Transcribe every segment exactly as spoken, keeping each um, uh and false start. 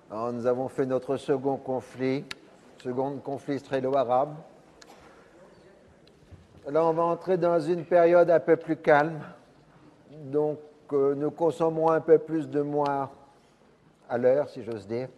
Alors, nous avons fait notre second conflit, second conflit israélo-arabe. Là, on va entrer dans une période un peu plus calme. Donc, euh, nous consommons un peu plus de mois à l'heure, si j'ose dire,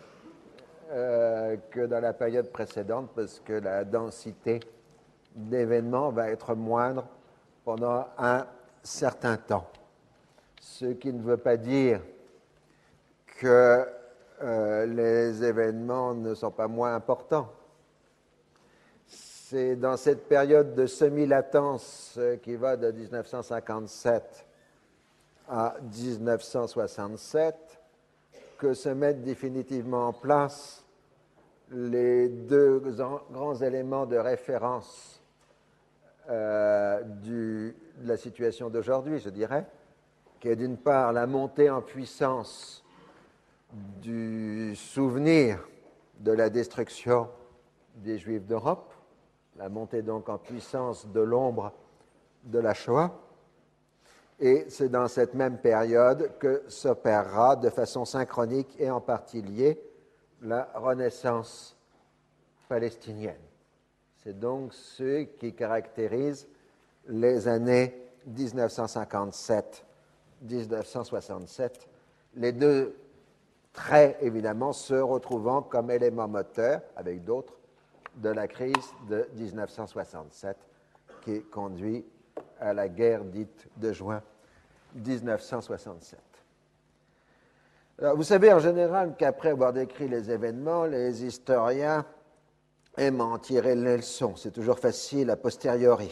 euh, que dans la période précédente, parce que la densité d'événements va être moindre pendant un certain temps. Ce qui ne veut pas dire que euh, les événements ne sont pas moins importants. C'est dans cette période de semi-latence qui va de mille neuf cent cinquante-sept à mille neuf cent soixante-sept que se mettent définitivement en place les deux grands éléments de référence euh, du, de la situation d'aujourd'hui, je dirais, qui est d'une part la montée en puissance du souvenir de la destruction des Juifs d'Europe, la montée donc en puissance de l'ombre de la Shoah, et c'est dans cette même période que s'opérera de façon synchronique et en partie liée la Renaissance palestinienne. C'est donc ce qui caractérise les années mille neuf cent cinquante-sept à mille neuf cent soixante-sept, les deux traits évidemment se retrouvant comme éléments moteurs, avec d'autres, de la crise de mille neuf cent soixante-sept qui conduit à la guerre dite de juin mille neuf cent soixante-sept. Alors, vous savez en général qu'après avoir décrit les événements, les historiens aiment en tirer les leçons. C'est toujours facile a posteriori.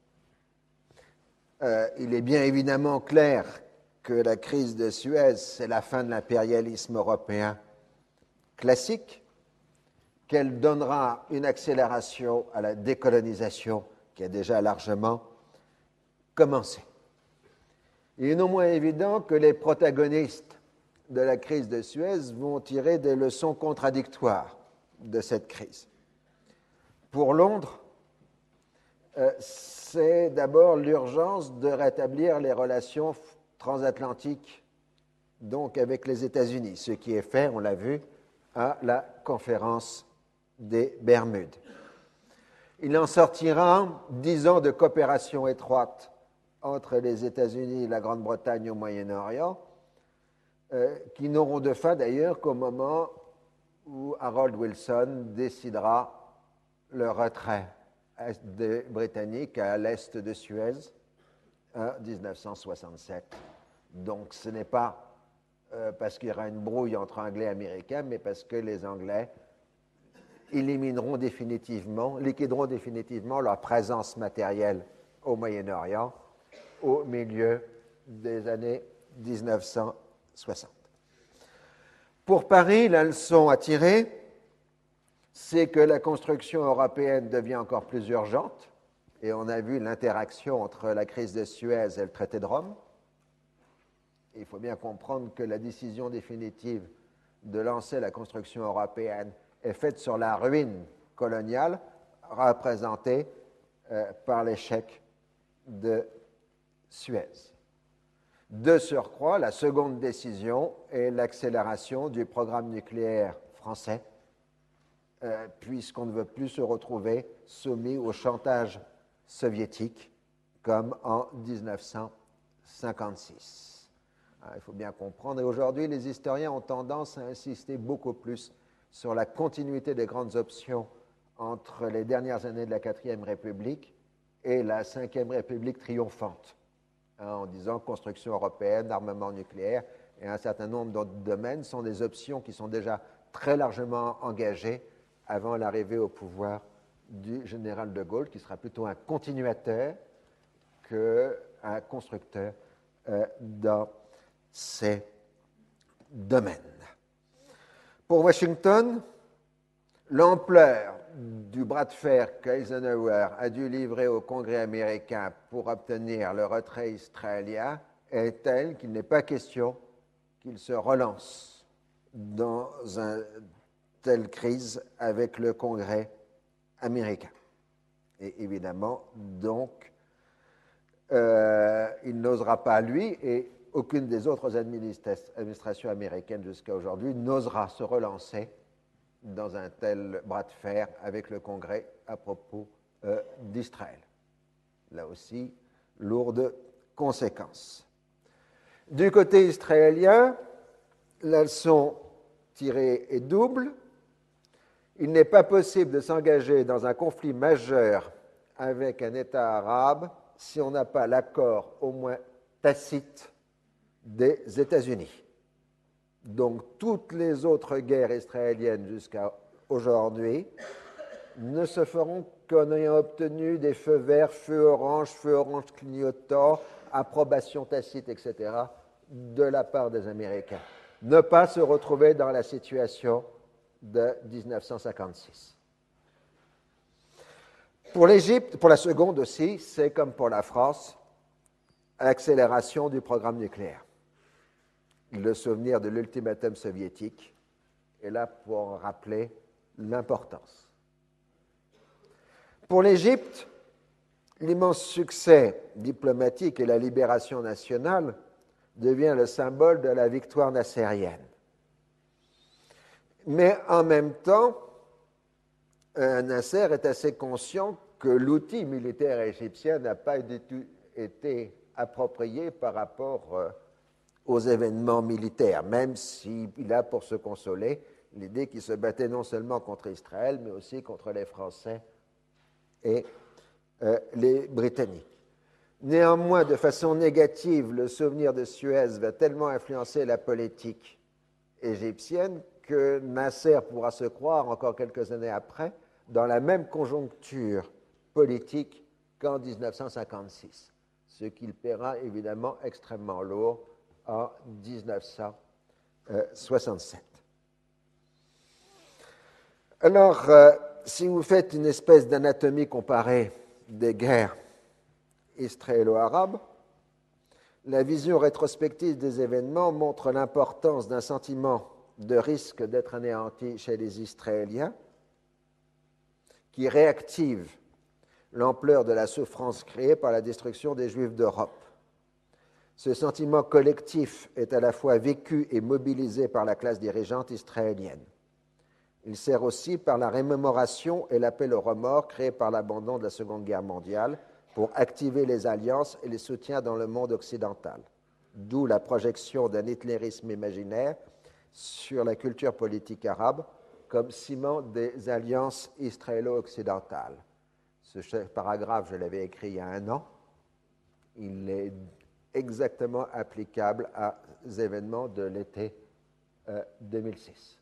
Euh, il est bien évidemment clair que la crise de Suez, c'est la fin de l'impérialisme européen classique, qu'elle donnera une accélération à la décolonisation qui a déjà largement commencé. Il est non moins évident que les protagonistes de la crise de Suez vont tirer des leçons contradictoires de cette crise. Pour Londres, euh, c'est d'abord l'urgence de rétablir les relations transatlantiques, donc avec les États-Unis, ce qui est fait, on l'a vu, à la conférence des Bermudes. Il en sortira dix ans de coopération étroite entre les États-Unis et la Grande-Bretagne au Moyen-Orient, euh, qui n'auront de fin d'ailleurs qu'au moment où Harold Wilson décidera le retrait des Britanniques à l'est de Suez en mille neuf cent soixante-sept. Donc ce n'est pas euh, parce qu'il y aura une brouille entre Anglais et Américains, mais parce que les Anglais élimineront définitivement, liquideront définitivement leur présence matérielle au Moyen-Orient au milieu des années mille neuf cent soixante. Pour Paris, la leçon à tirer, c'est que la construction européenne devient encore plus urgente, et on a vu l'interaction entre la crise de Suez et le traité de Rome. Il faut bien comprendre que la décision définitive de lancer la construction européenne est faite sur la ruine coloniale représentée euh, par l'échec de Suez. De surcroît, la seconde décision est l'accélération du programme nucléaire français, euh, puisqu'on ne veut plus se retrouver soumis au chantage soviétique comme en mille neuf cent cinquante-six. Alors, il faut bien comprendre, et aujourd'hui, les historiens ont tendance à insister beaucoup plus sur la continuité des grandes options entre les dernières années de la quatrième République et la cinquième République triomphante, hein, en disant construction européenne, armement nucléaire et un certain nombre d'autres domaines sont des options qui sont déjà très largement engagées avant l'arrivée au pouvoir du général de Gaulle, qui sera plutôt un continuateur qu'un constructeur euh, dans ces domaines. Pour Washington, l'ampleur du bras de fer qu'Eisenhower a dû livrer au Congrès américain pour obtenir le retrait israélien est telle qu'il n'est pas question qu'il se relance dans une telle crise avec le Congrès américain. Et évidemment, donc, euh, il n'osera pas, lui, et aucune des autres administrations américaines jusqu'à aujourd'hui n'osera se relancer dans un tel bras de fer avec le Congrès à propos euh, d'Israël. Là aussi, lourde conséquences. Du côté israélien, la leçon tirée est double. Il n'est pas possible de s'engager dans un conflit majeur avec un État arabe si on n'a pas l'accord au moins tacite des États-Unis. Donc toutes les autres guerres israéliennes jusqu'à aujourd'hui ne se feront qu'en ayant obtenu des feux verts, feux orange, feux orange clignotants, approbation tacite, et cetera, de la part des Américains. Ne pas se retrouver dans la situation de dix-neuf cent cinquante-six. Pour l'Égypte, pour la seconde aussi, c'est comme pour la France, l'accélération du programme nucléaire. Le souvenir de l'ultimatum soviétique est là pour rappeler l'importance. Pour l'Égypte, l'immense succès diplomatique et la libération nationale devient le symbole de la victoire nassérienne. Mais en même temps, Nasser est assez conscient que l'outil militaire égyptien n'a pas du tout été approprié par rapport aux événements militaires, même s'il a pour se consoler l'idée qu'il se battait non seulement contre Israël, mais aussi contre les Français et euh, les Britanniques. Néanmoins, de façon négative, le souvenir de Suez va tellement influencer la politique égyptienne que Nasser pourra se croire, encore quelques années après, dans la même conjoncture politique qu'en dix-neuf cent cinquante-six, ce qu'il paiera évidemment extrêmement lourd en dix-neuf cent soixante-sept. Alors, euh, si vous faites une espèce d'anatomie comparée des guerres israélo-arabes, la vision rétrospective des événements montre l'importance d'un sentiment de risque d'être anéanti chez les Israéliens, qui réactive l'ampleur de la souffrance créée par la destruction des Juifs d'Europe. Ce sentiment collectif est à la fois vécu et mobilisé par la classe dirigeante israélienne. Il sert aussi par la rémémoration et l'appel au remords créé par l'abandon de la Seconde Guerre mondiale pour activer les alliances et les soutiens dans le monde occidental, d'où la projection d'un hitlérisme imaginaire sur la culture politique arabe comme ciment des alliances israélo-occidentales. Ce paragraphe, je l'avais écrit il y a un an. Il est exactement applicable aux événements de l'été euh, deux mille six.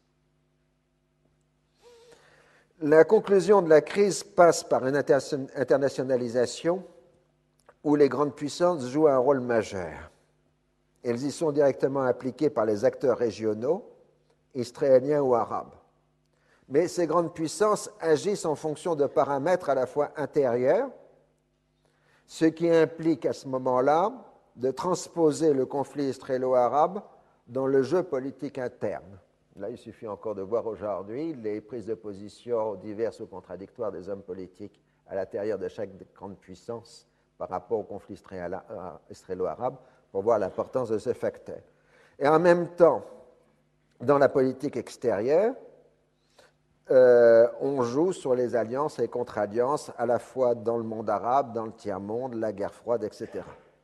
La conclusion de la crise passe par une internationalisation où les grandes puissances jouent un rôle majeur. Elles y sont directement impliquées par les acteurs régionaux, israéliens ou arabes. Mais ces grandes puissances agissent en fonction de paramètres à la fois intérieurs, ce qui implique à ce moment-là de transposer le conflit israélo-arabe dans le jeu politique interne. Là, il suffit encore de voir aujourd'hui les prises de position diverses ou contradictoires des hommes politiques à l'intérieur de chaque grande puissance par rapport au conflit israélo-arabe pour voir l'importance de ce facteur. Et en même temps, dans la politique extérieure, euh, on joue sur les alliances et contre-alliances à la fois dans le monde arabe, dans le tiers-monde, la guerre froide, et cetera.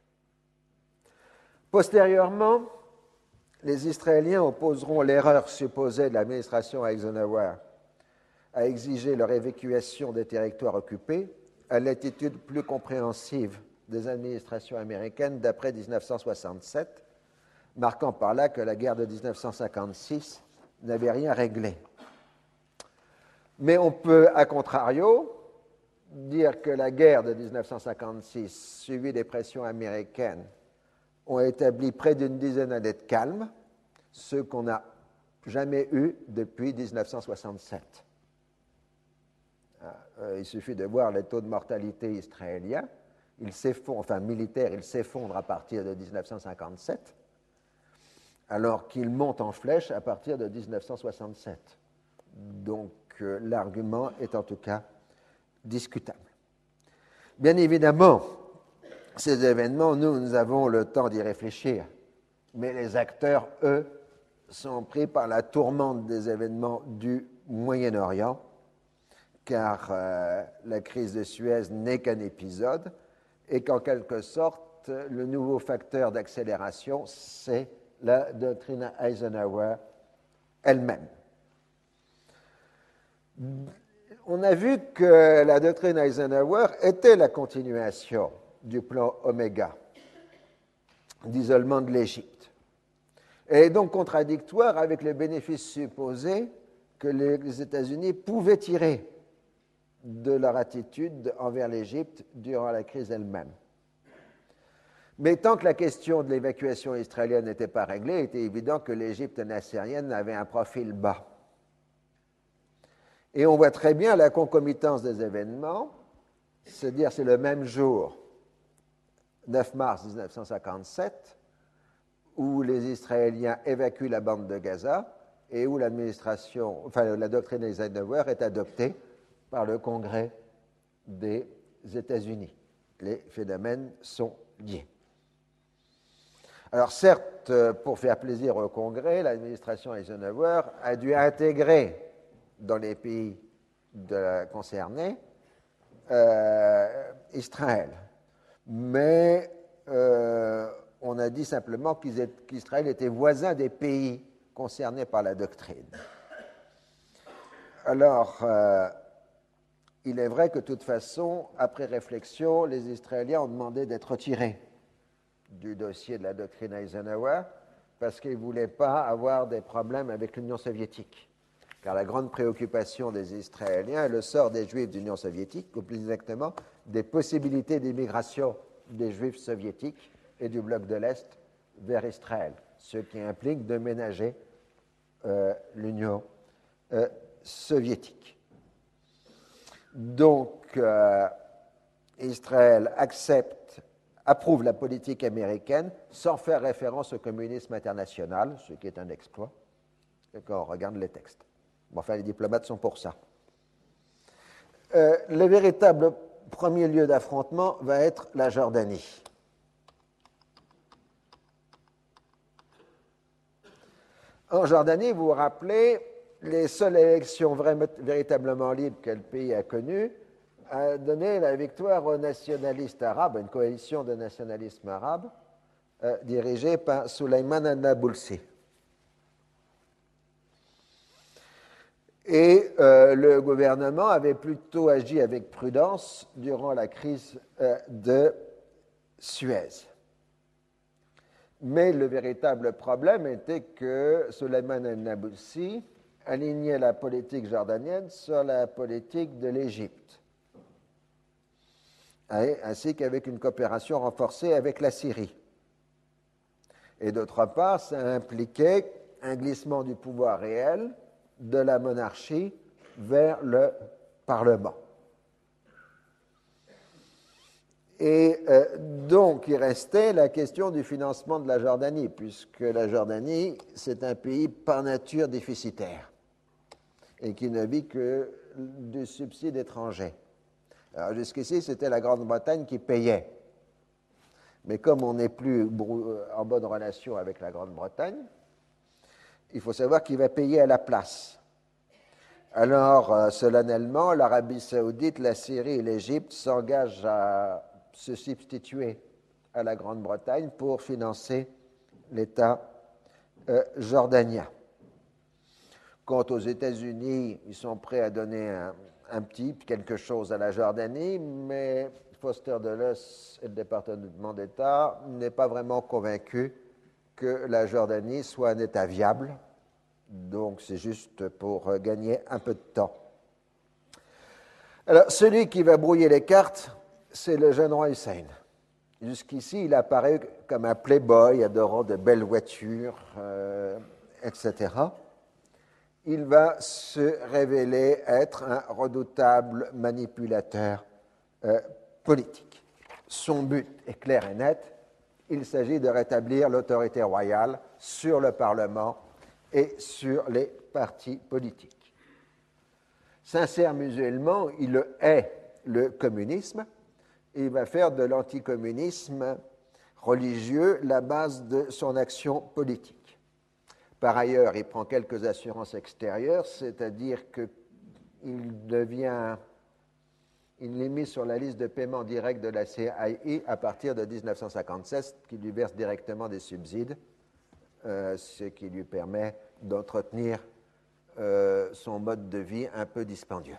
Postérieurement, les Israéliens opposeront l'erreur supposée de l'administration Eisenhower à exiger leur évacuation des territoires occupés à l'attitude plus compréhensive des administrations américaines d'après dix-neuf cent soixante-sept, marquant par là que la guerre de dix-neuf cent cinquante-six n'avait rien réglé. Mais on peut, à contrario, dire que la guerre de dix-neuf cent cinquante-six, suivie des pressions américaines, ont établi près d'une dizaine d'années de calme, ce qu'on n'a jamais eu depuis dix-neuf cent soixante-sept. Il suffit de voir les taux de mortalité israéliens, ils s'effondrent, enfin militaires, ils s'effondrent à partir de dix-neuf cent cinquante-sept, alors qu'ils montent en flèche à partir de dix-neuf cent soixante-sept. Donc euh, l'argument est en tout cas discutable. Bien évidemment, ces événements, nous, nous avons le temps d'y réfléchir mais les acteurs, eux, sont pris par la tourmente des événements du Moyen-Orient, car euh, la crise de Suez n'est qu'un épisode, et qu'en quelque sorte, le nouveau facteur d'accélération, c'est la doctrine Eisenhower elle-même. On a vu que la doctrine Eisenhower était la continuation du plan Oméga d'isolement de l'Égypte. Elle est donc contradictoire avec les bénéfices supposés que les États-Unis pouvaient tirer de leur attitude envers l'Égypte durant la crise elle-même. Mais tant que la question de l'évacuation israélienne n'était pas réglée, il était évident que l'Égypte nassérienne avait un profil bas. Et on voit très bien la concomitance des événements, c'est-à-dire c'est le même jour, neuf mars mille neuf cent cinquante-sept, où les Israéliens évacuent la bande de Gaza et où l'administration, enfin la doctrine Eisenhower est adoptée par le Congrès des États-Unis. Les phénomènes sont liés. Alors certes, pour faire plaisir au Congrès, l'administration Eisenhower a dû intégrer dans les pays de, concernés euh, Israël. Mais euh, on a dit simplement qu'Israël était voisin des pays concernés par la doctrine. Alors, euh, il est vrai que de toute façon, après réflexion, les Israéliens ont demandé d'être retirés du dossier de la doctrine Eisenhower parce qu'ils ne voulaient pas avoir des problèmes avec l'Union soviétique. Car la grande préoccupation des Israéliens est le sort des Juifs de l'Union soviétique, ou plus exactement, des possibilités d'immigration des Juifs soviétiques et du bloc de l'Est vers Israël, ce qui implique de ménager euh, l'Union euh, soviétique. Donc, euh, Israël accepte, approuve la politique américaine sans faire référence au communisme international, ce qui est un exploit, quand on regarde les textes. Bon, enfin, les diplomates sont pour ça. Euh, le véritable premier lieu d'affrontement va être la Jordanie. En Jordanie, vous vous rappelez, les seules élections vraiment, véritablement libres que le pays a connues a donné la victoire aux nationalistes arabes, une coalition de nationalisme arabe euh, dirigée par Souleymane al-Nabulsi. Et euh, le gouvernement avait plutôt agi avec prudence durant la crise euh, de Suez. Mais le véritable problème était que Souleymane al-Nabulsi alignait la politique jordanienne sur la politique de l'Égypte, ainsi qu'avec une coopération renforcée avec la Syrie. Et d'autre part, ça impliquait un glissement du pouvoir réel de la monarchie vers le Parlement. Et euh, donc, il restait la question du financement de la Jordanie, puisque la Jordanie, c'est un pays par nature déficitaire et qui ne vit que du subside étranger. Alors, jusqu'ici, c'était la Grande-Bretagne qui payait. Mais comme on n'est plus en bonne relation avec la Grande-Bretagne, il faut savoir qui va payer à la place. Alors, euh, solennellement, l'Arabie saoudite, la Syrie et l'Égypte s'engagent à se substituer à la Grande-Bretagne pour financer l'État euh, jordanien. Quant aux États-Unis, ils sont prêts à donner un, un petit quelque chose à la Jordanie, mais Foster Dulles et le département d'État n'est pas vraiment convaincu que la Jordanie soit un État viable. Donc, c'est juste pour gagner un peu de temps. Alors, celui qui va brouiller les cartes, c'est le jeune roi Hussein. Jusqu'ici, il apparaît comme un playboy adorant de belles voitures, euh, et cetera. Il va se révéler être un redoutable manipulateur euh, politique. Son but est clair et net. Il s'agit de rétablir l'autorité royale sur le Parlement et sur les partis politiques. Sincère musulman, il hait le communisme et il va faire de l'anticommunisme religieux la base de son action politique. Par ailleurs, il prend quelques assurances extérieures, c'est-à-dire qu'il devient, il est mis sur la liste de paiement direct de la C I A à partir de dix-neuf cent cinquante-sept, qui lui verse directement des subsides, euh, ce qui lui permet d'entretenir euh, son mode de vie un peu dispendieux.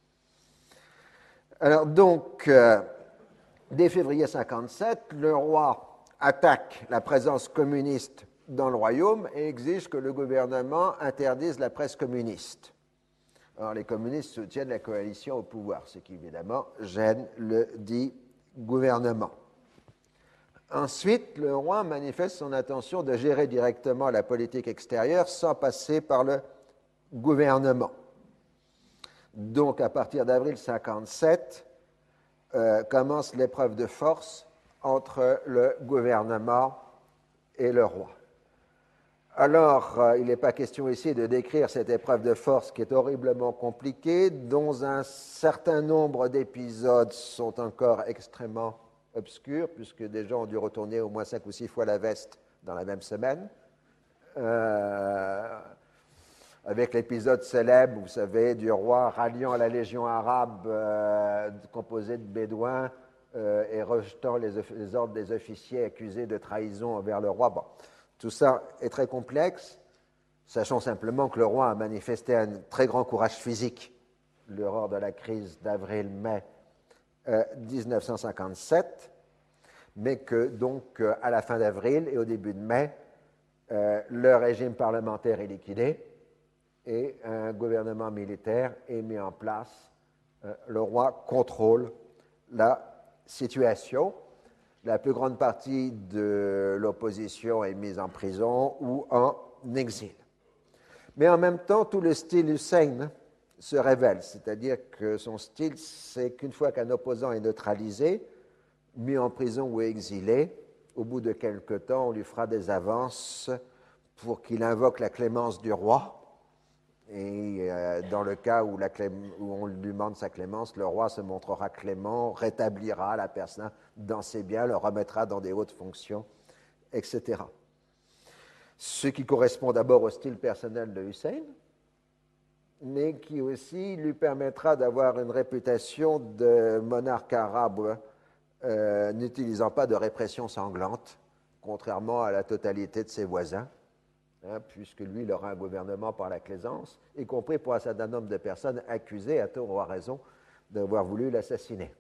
Alors donc, euh, dès février mille neuf cent cinquante-sept, le roi attaque la présence communiste dans le royaume et exige que le gouvernement interdise la presse communiste. Alors les communistes soutiennent la coalition au pouvoir, ce qui évidemment gêne le dit gouvernement. Ensuite, le roi manifeste son intention de gérer directement la politique extérieure sans passer par le gouvernement. Donc, à partir d'avril mille neuf cent cinquante-sept, euh, commence l'épreuve de force entre le gouvernement et le roi. Alors, euh, il n'est pas question ici de décrire cette épreuve de force qui est horriblement compliquée, dont un certain nombre d'épisodes sont encore extrêmement obscurs, puisque des gens ont dû retourner au moins cinq ou six fois la veste dans la même semaine. Euh, avec l'épisode célèbre, vous savez, du roi ralliant la légion arabe euh, composée de bédouins euh, et rejetant les, les ordres des officiers accusés de trahison envers le roi. Bon, tout ça est très complexe. Sachons simplement que le roi a manifesté un très grand courage physique lors de la crise d'avril-mai euh, dix-neuf cent cinquante-sept, mais que donc euh, à la fin d'avril et au début de mai, euh, le régime parlementaire est liquidé et un gouvernement militaire est mis en place. Euh, le roi contrôle la situation. La plus grande partie de l'opposition est mise en prison ou en exil. Mais en même temps, tout le style Hussein se révèle, c'est-à-dire que son style, c'est qu'une fois qu'un opposant est neutralisé, mis en prison ou exilé, au bout de quelque temps, on lui fera des avances pour qu'il invoque la clémence du roi. Et euh, dans le cas où, la clém- où on lui demande sa clémence, le roi se montrera clément, rétablira la personne dans ses biens, le remettra dans des hautes fonctions, et cetera. Ce qui correspond d'abord au style personnel de Hussein, mais qui aussi lui permettra d'avoir une réputation de monarque arabe euh, n'utilisant pas de répression sanglante, contrairement à la totalité de ses voisins. Hein, puisque lui, il aura un gouvernement par la clémence, y compris pour un certain nombre de personnes accusées, à tort ou à raison, d'avoir voulu l'assassiner.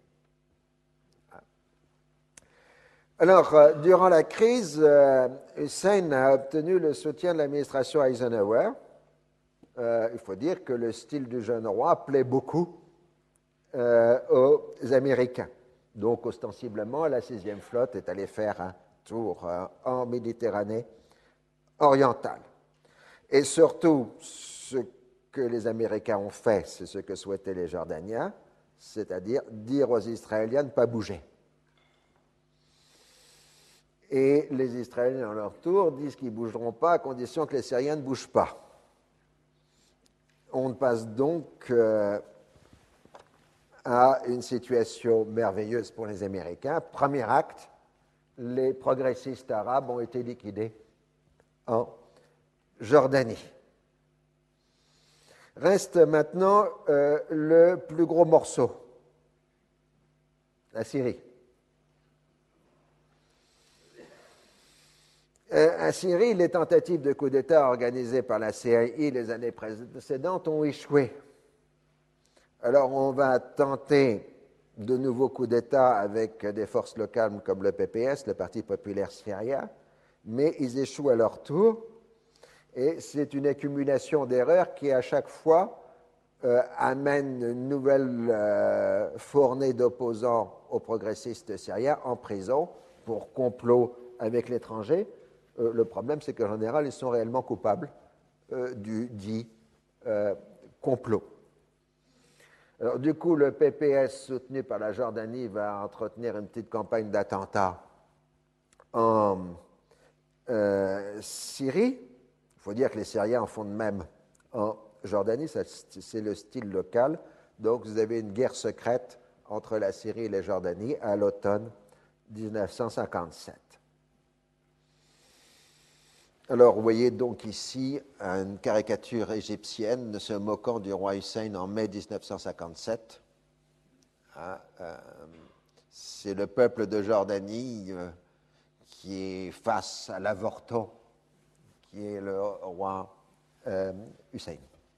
Alors, euh, durant la crise, euh, Hussein a obtenu le soutien de l'administration Eisenhower. Euh, il faut dire que le style du jeune roi plaît beaucoup euh, aux Américains. Donc, ostensiblement, la sixième flotte est allée faire un tour euh, en Méditerranée orientale. Et surtout, ce que les Américains ont fait, c'est ce que souhaitaient les Jordaniens, c'est-à-dire dire aux Israéliens de ne pas bouger. Et les Israéliens, à leur tour, disent qu'ils ne bougeront pas à condition que les Syriens ne bougent pas. On passe donc euh, à une situation merveilleuse pour les Américains. Premier acte, les progressistes arabes ont été liquidés en Jordanie. Reste maintenant euh, le plus gros morceau, la Syrie. Euh, en Syrie, les tentatives de coup d'État organisées par la C I A les années précédentes ont échoué. Alors on va tenter de nouveaux coups d'État avec des forces locales comme le P P S, le Parti populaire syrien, mais ils échouent à leur tour. Et c'est une accumulation d'erreurs qui, à chaque fois, euh, amène une nouvelle euh, fournée d'opposants aux progressistes syriens en prison pour complot avec l'étranger. Euh, le problème, c'est qu'en général, ils sont réellement coupables euh, du dit euh, complot. Alors, du coup, le P P S, soutenu par la Jordanie, va entretenir une petite campagne d'attentats en euh, Syrie. Il faut dire que les Syriens en font de même en Jordanie, c'est le style local. Donc, vous avez une guerre secrète entre la Syrie et la Jordanie à l'automne dix-neuf cent cinquante-sept. Alors, vous voyez donc ici une caricature égyptienne se moquant du roi Hussein en mai mille neuf cent cinquante-sept. Ah, euh, c'est le peuple de Jordanie euh, qui est face à l'avorton, qui est le roi euh, Hussein.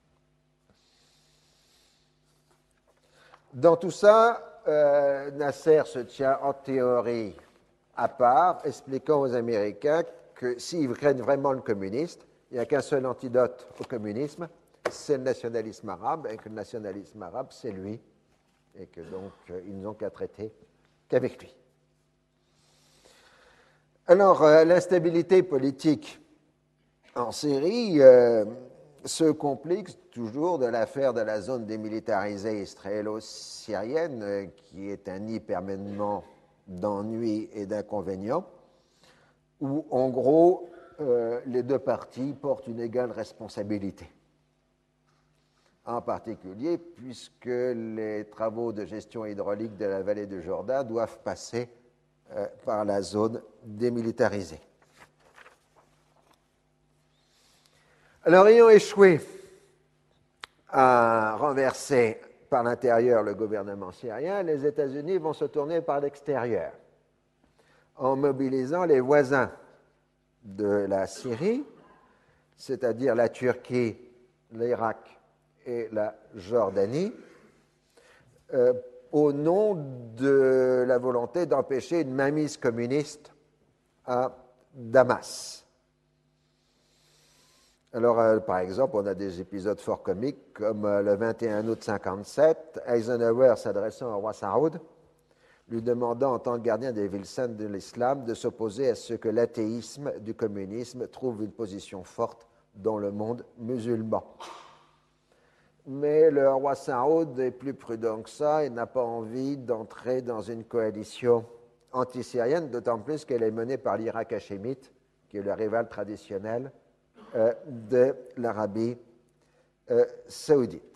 Dans tout ça, euh, Nasser se tient en théorie à part, expliquant aux Américains que s'ils craignent vraiment le communisme, il n'y a qu'un seul antidote au communisme, c'est le nationalisme arabe, et que le nationalisme arabe, c'est lui, et que donc euh, ils n'ont qu'à traiter qu'avec lui. Alors, euh, l'instabilité politique en Syrie euh, se complique toujours de l'affaire de la zone démilitarisée israélo-syrienne, euh, qui est un nid permanent d'ennuis et d'inconvénients, où, en gros, euh, les deux parties portent une égale responsabilité. En particulier, puisque les travaux de gestion hydraulique de la vallée du Jourdain doivent passer euh, par la zone démilitarisée. Alors, ayant échoué à renverser par l'intérieur le gouvernement syrien, les États-Unis vont se tourner par l'extérieur en mobilisant les voisins de la Syrie, c'est-à-dire la Turquie, l'Irak et la Jordanie, euh, au nom de la volonté d'empêcher une mainmise communiste à Damas. Alors, euh, par exemple, on a des épisodes fort comiques, comme euh, le vingt et un août mille neuf cent cinquante-sept, Eisenhower s'adressant au roi Saoud, lui demandant en tant que gardien des villes saintes de l'islam de s'opposer à ce que l'athéisme du communisme trouve une position forte dans le monde musulman. Mais le roi Saoud est plus prudent que ça et n'a pas envie d'entrer dans une coalition anti-syrienne, d'autant plus qu'elle est menée par l'Irak hachémite, qui est le rival traditionnel euh, de l'Arabie euh, saoudite.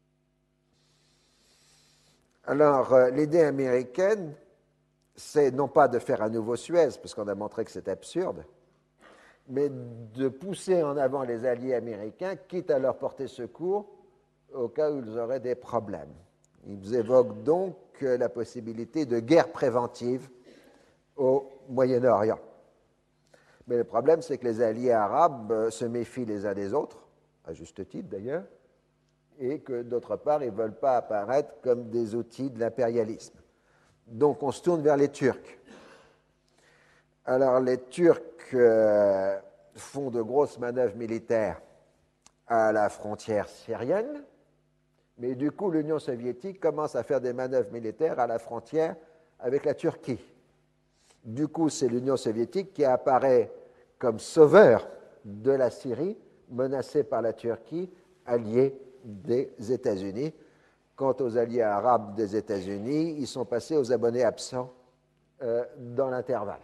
Alors, euh, l'idée américaine, c'est non pas de faire un nouveau Suez, parce qu'on a montré que c'est absurde, mais de pousser en avant les alliés américains, quitte à leur porter secours au cas où ils auraient des problèmes. Ils évoquent donc euh, la possibilité de guerre préventive au Moyen-Orient. Mais le problème, c'est que les alliés arabes euh, se méfient les uns des autres, à juste titre d'ailleurs, et que d'autre part, ils ne veulent pas apparaître comme des outils de l'impérialisme. Donc on se tourne vers les Turcs. Alors les Turcs euh, font de grosses manœuvres militaires à la frontière syrienne, mais du coup l'Union soviétique commence à faire des manœuvres militaires à la frontière avec la Turquie. Du coup, c'est l'Union soviétique qui apparaît comme sauveur de la Syrie, menacée par la Turquie, alliée des États-Unis. Quant aux alliés arabes des États-Unis, ils sont passés aux abonnés absents euh, dans l'intervalle.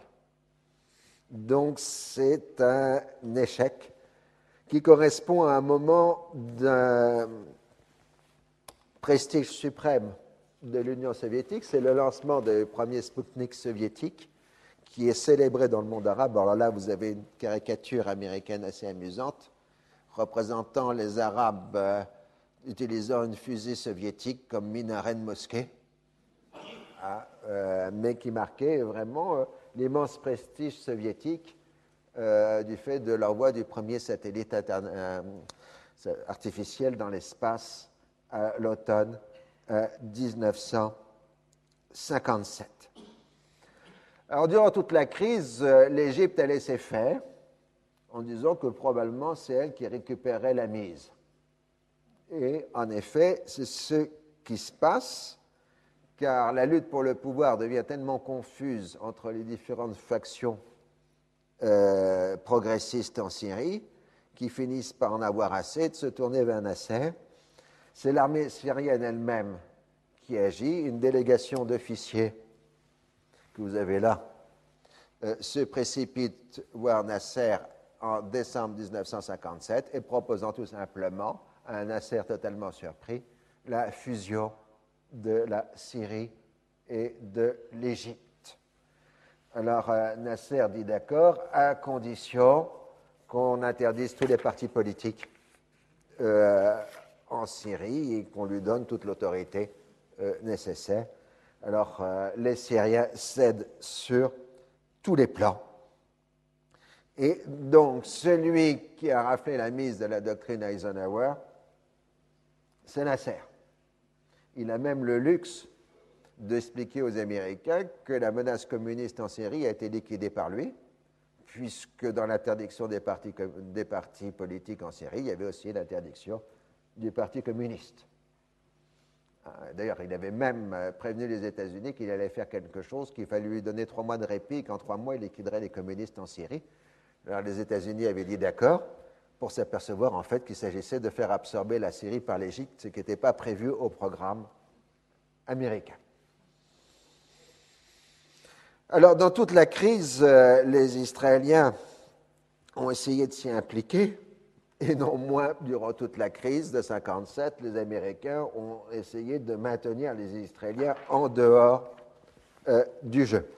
Donc c'est un échec qui correspond à un moment d'un prestige suprême de l'Union soviétique. C'est le lancement du premier Spoutnik soviétique qui est célébré dans le monde arabe. Alors là, vous avez une caricature américaine assez amusante représentant les Arabes euh, utilisant une fusée soviétique comme minaret de mosquée, ah, euh, mais qui marquait vraiment euh, l'immense prestige soviétique euh, du fait de l'envoi du premier satellite interne, euh, artificiel dans l'espace à l'automne euh, mille neuf cent cinquante-sept. Alors, durant toute la crise, euh, l'Égypte a laissé faire en disant que probablement c'est elle qui récupérait la mise. Et en effet, c'est ce qui se passe, car la lutte pour le pouvoir devient tellement confuse entre les différentes factions euh, progressistes en Syrie qui finissent par en avoir assez de se tourner vers Nasser. C'est l'armée syrienne elle-même qui agit. Une délégation d'officiers que vous avez là euh, se précipite voir Nasser en décembre mille neuf cent cinquante-sept et proposant tout simplement à un Nasser totalement surpris la fusion de la Syrie et de l'Égypte. Alors euh, Nasser dit d'accord à condition qu'on interdise tous les partis politiques euh, en Syrie et qu'on lui donne toute l'autorité euh, nécessaire. Alors, euh, les Syriens cèdent sur tous les plans. Et donc, celui qui a raflé la mise de la doctrine Eisenhower, c'est Nasser. Il a même le luxe d'expliquer aux Américains que la menace communiste en Syrie a été liquidée par lui, puisque dans l'interdiction des partis, des partis politiques en Syrie, il y avait aussi l'interdiction du Parti communiste. D'ailleurs, il avait même prévenu les États-Unis qu'il allait faire quelque chose, qu'il fallait lui donner trois mois de répit, qu'en trois mois, il liquiderait les communistes en Syrie. Alors, les États-Unis avaient dit d'accord, pour s'apercevoir en fait qu'il s'agissait de faire absorber la Syrie par l'Égypte, ce qui n'était pas prévu au programme américain. Alors, dans toute la crise, euh, les Israéliens ont essayé de s'y impliquer, et non moins durant toute la crise de mille neuf cent cinquante-sept, les Américains ont essayé de maintenir les Israéliens en dehors euh, du jeu.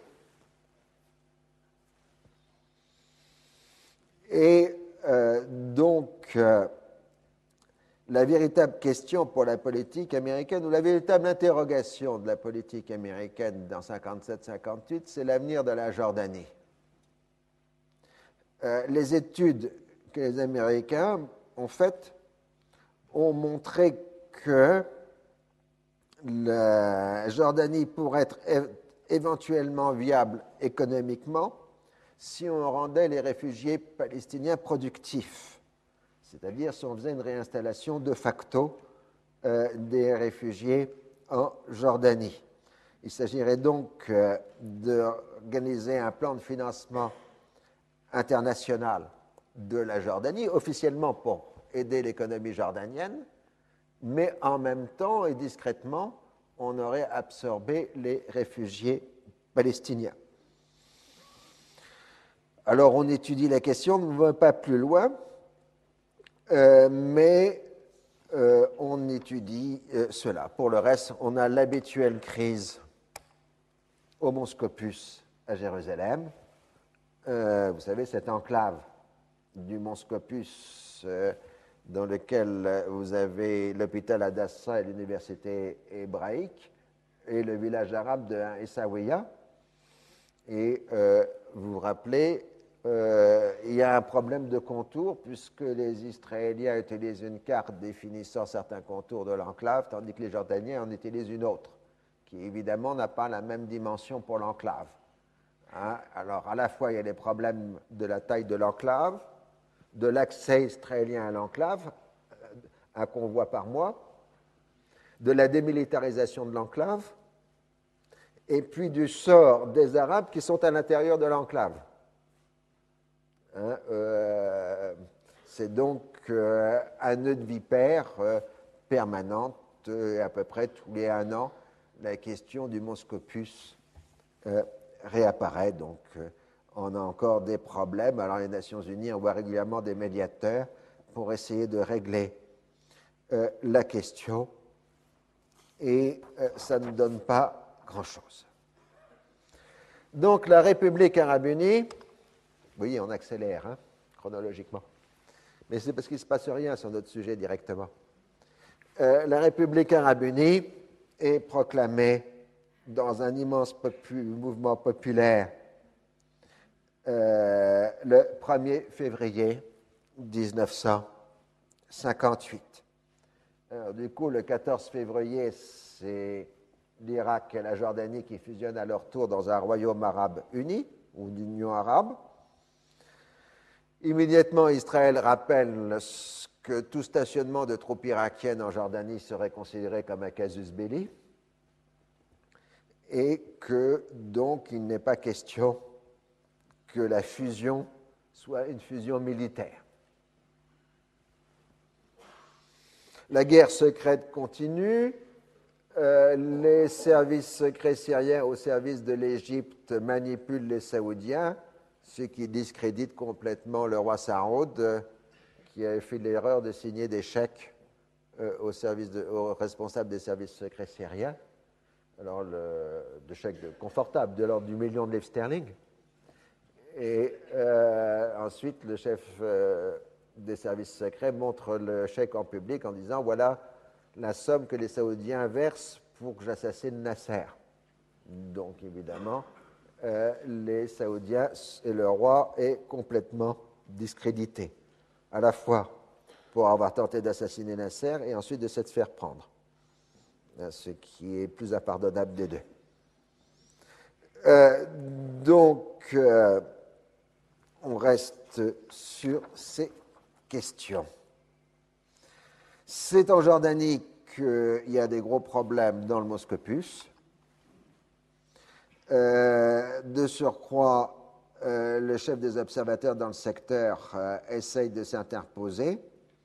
Et euh, donc, euh, la véritable question pour la politique américaine, ou la véritable interrogation de la politique américaine dans cinquante-sept cinquante-huit, c'est l'avenir de la Jordanie. Euh, les études que les Américains ont faites ont montré que la Jordanie pourrait être é- éventuellement viable économiquement si on rendait les réfugiés palestiniens productifs, c'est-à-dire si on faisait une réinstallation de facto euh, des réfugiés en Jordanie. Il s'agirait donc euh, d'organiser un plan de financement international de la Jordanie, officiellement pour aider l'économie jordanienne, mais en même temps et discrètement, on aurait absorbé les réfugiés palestiniens. Alors, on étudie la question, on ne va pas plus loin, euh, mais euh, on étudie euh, cela. Pour le reste, on a l'habituelle crise au Mont Scopus à Jérusalem. Euh, vous savez, cette enclave du Mont Scopus euh, dans lequel vous avez l'hôpital Hadassah et l'université hébraïque et le village arabe de Essaouia. Et euh, vous vous rappelez, euh, il y a un problème de contour puisque les Israéliens utilisent une carte définissant certains contours de l'enclave, tandis que les Jordaniens en utilisent une autre, qui évidemment n'a pas la même dimension pour l'enclave. Hein? Alors, à la fois, il y a les problèmes de la taille de l'enclave, de l'accès israélien à l'enclave, un convoi par mois, de la démilitarisation de l'enclave, et puis du sort des Arabes qui sont à l'intérieur de l'enclave. Hein, euh, c'est donc euh, un nœud de vipère euh, permanente, euh, à peu près tous les un an, la question du Mont Scopus euh, réapparaît. Donc, euh, on a encore des problèmes. Alors, les Nations Unies envoient régulièrement des médiateurs pour essayer de régler euh, la question, et euh, ça ne donne pas grand-chose. Donc, la République arabe unie, oui, on accélère hein, chronologiquement, mais c'est parce qu'il ne se passe rien sur notre sujet directement. Euh, la République arabe unie est proclamée dans un immense popu- mouvement populaire euh, le premier février mille neuf cent cinquante-huit. Alors, du coup, le quatorze février, c'est l'Irak et la Jordanie qui fusionnent à leur tour dans un royaume arabe uni, ou l'Union arabe. Immédiatement, Israël rappelle que tout stationnement de troupes irakiennes en Jordanie serait considéré comme un casus belli, et que donc il n'est pas question que la fusion soit une fusion militaire. La guerre secrète continue. Euh, les services secrets syriens au service de l'Égypte manipulent les Saoudiens, ce qui discrédite complètement le roi Saoud, euh, qui avait fait l'erreur de signer des chèques euh, au service de, aux responsables des services secrets syriens. Alors, le, de chèques de, confortables, de l'ordre du million de livres sterling. Et euh, ensuite, le chef euh, des services secrets montre le chèque en public en disant « Voilà la somme que les Saoudiens versent pour que j'assassine Nasser ». Donc, évidemment, euh, les Saoudiens et le roi est complètement discrédité, à la fois pour avoir tenté d'assassiner Nasser et ensuite de s'être faire prendre, ce qui est plus impardonnable des deux. Euh, donc, euh, on reste sur ces questions. C'est en Jordanie qu'il y a des gros problèmes dans le Moscopus. Euh, de surcroît, euh, le chef des observateurs dans le secteur euh, essaye de s'interposer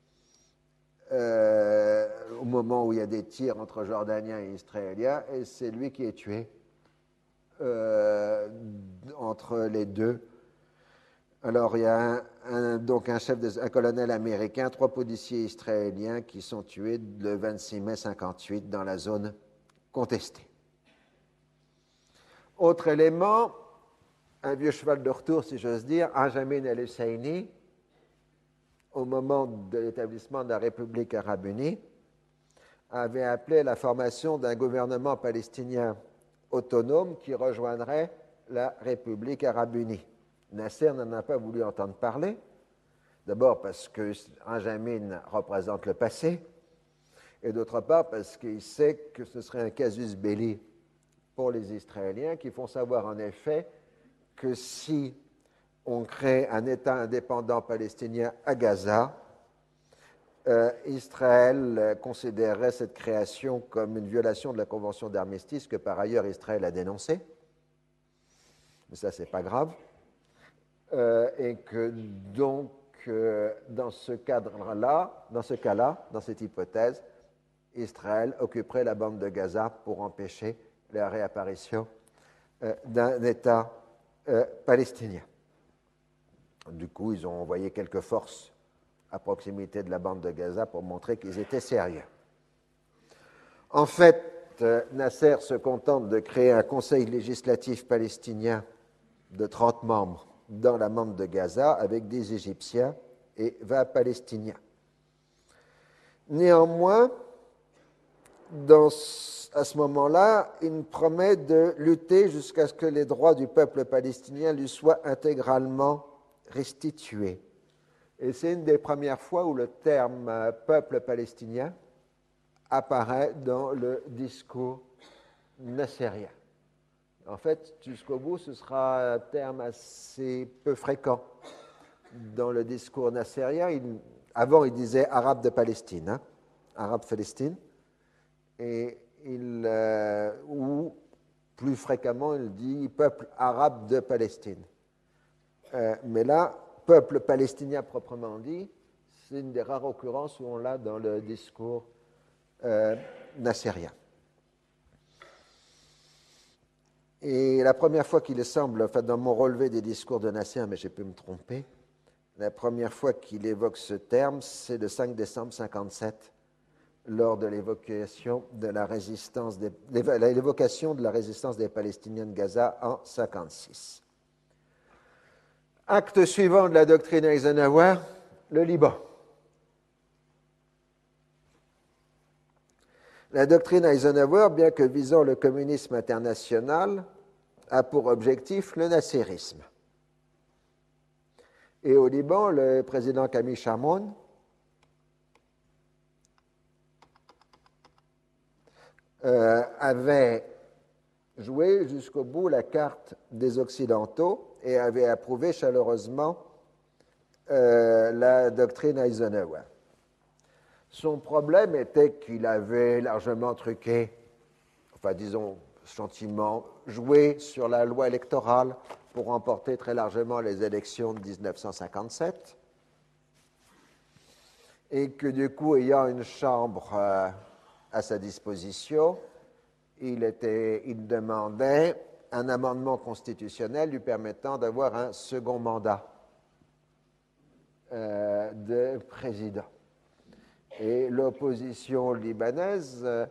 euh, au moment où il y a des tirs entre Jordaniens et Israéliens, et c'est lui qui est tué euh, entre les deux. Alors, il y a un, un, donc un, chef de, un colonel américain, trois policiers israéliens qui sont tués le vingt-six mai cinquante-huit dans la zone contestée. Autre élément, un vieux cheval de retour, si j'ose dire, Benjamin el-Husseini, au moment de l'établissement de la République arabe unie, avait appelé à la formation d'un gouvernement palestinien autonome qui rejoindrait la République arabe unie. Nasser n'en a pas voulu entendre parler, d'abord parce que Benjamin représente le passé, et d'autre part parce qu'il sait que ce serait un casus belli pour les Israéliens, qui font savoir en effet que si on crée un État indépendant palestinien à Gaza, euh, Israël euh, considérerait cette création comme une violation de la Convention d'armistice que par ailleurs Israël a dénoncée. Mais ça, c'est pas grave. Euh, et que donc, euh, dans ce cadre-là, dans ce cas-là, dans cette hypothèse, Israël occuperait la bande de Gaza pour empêcher la réapparition euh, d'un État euh, palestinien. Du coup, ils ont envoyé quelques forces à proximité de la bande de Gaza pour montrer qu'ils étaient sérieux. En fait, euh, Nasser se contente de créer un conseil législatif palestinien de trente membres dans la bande de Gaza avec des Égyptiens et vingt Palestiniens. Néanmoins, dans, à ce moment-là, il promet de lutter jusqu'à ce que les droits du peuple palestinien lui soient intégralement restitués. Et c'est une des premières fois où le terme euh, peuple palestinien apparaît dans le discours nassérien. En fait, jusqu'au bout, ce sera un terme assez peu fréquent dans le discours nassérien. Il, avant, il disait arabe de Palestine, hein, arabe Palestine, et il, euh, ou plus fréquemment, il dit peuple arabe de Palestine. Euh, mais là, peuple palestinien proprement dit, c'est une des rares occurrences où on l'a dans le discours euh, nassérien. Et la première fois qu'il semble, enfin dans mon relevé des discours de Nasser, mais j'ai pu me tromper, la première fois qu'il évoque ce terme, c'est le cinq décembre cinquante-sept, lors de l'évocation de la résistance des, l'évocation de la résistance des Palestiniens de Gaza en cinquante-six. Acte suivant de la doctrine Eisenhower, le Liban. La doctrine Eisenhower, bien que visant le communisme international, a pour objectif le nassérisme. Et au Liban, le président Camille Chamoun euh, avait joué jusqu'au bout la carte des Occidentaux et avait approuvé chaleureusement euh, la doctrine Eisenhower. Son problème était qu'il avait largement truqué, enfin disons gentiment, joué sur la loi électorale pour remporter très largement les élections de dix-neuf cent cinquante-sept, et que du coup, ayant une chambre euh, à sa disposition, il, était, il demandait un amendement constitutionnel lui permettant d'avoir un second mandat euh, de président. Et l'opposition libanaise euh,